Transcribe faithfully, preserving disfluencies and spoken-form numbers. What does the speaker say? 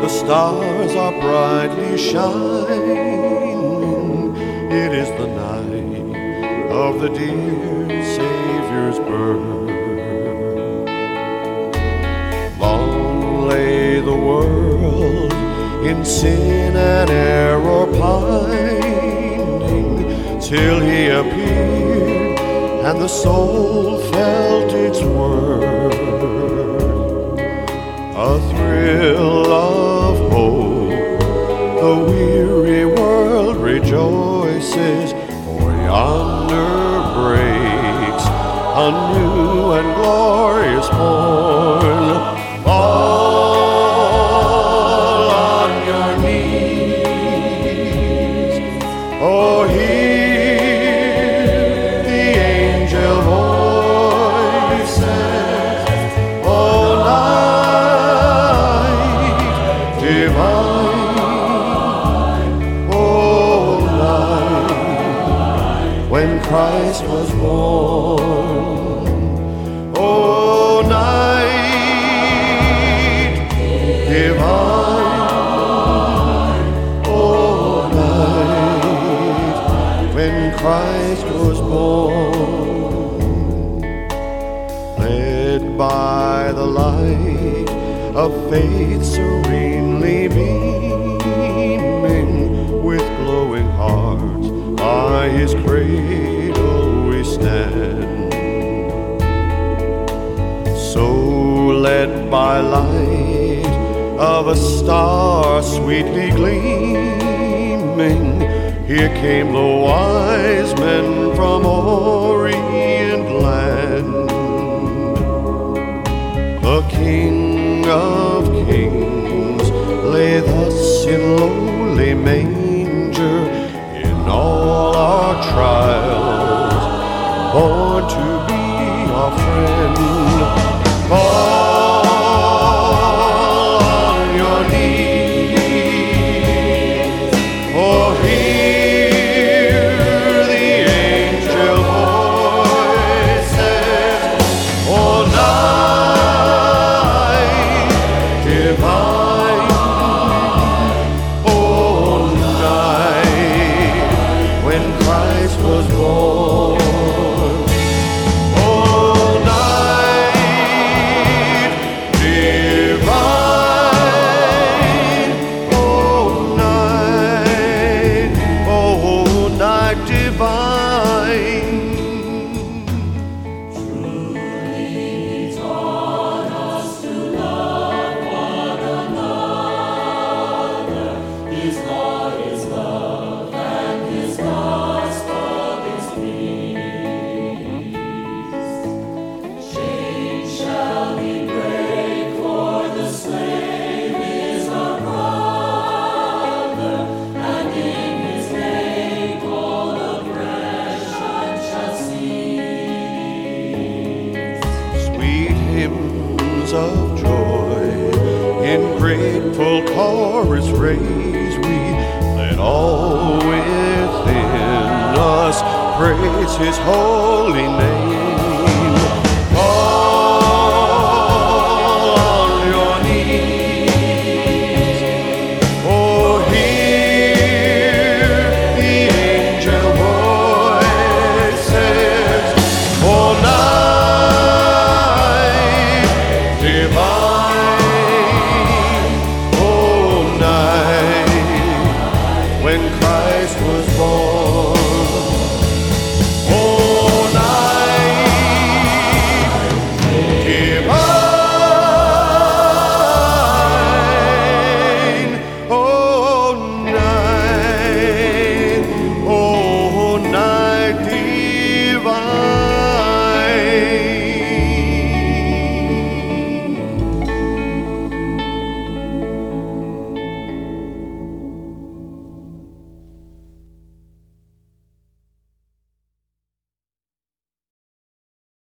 the stars are brightly shining. It is the night of the dear Savior's birth. Long lay the world in sin and error pining, till he appeared and the soul felt its worth. A thrill of hope, the weary world rejoices, for yonder breaks a new and glorious morn. Fall on your knees, oh hear the angel voices, oh night divine, oh night when Christ was born, oh night divine, oh night when Christ was born. Led by the light of faith serenely beaming, with glowing hearts by his cradle we stand. So led by light of a star sweetly gleaming, here came the wise men from Orient land. The King of Kings lay thus in lowly manger, in all our trials, born to be our friend. Fall on your knees, oh hear the angel voices, oh night divine, oh night when Christ was born. Of joy in grateful chorus raise we, let all within us praise his holy name.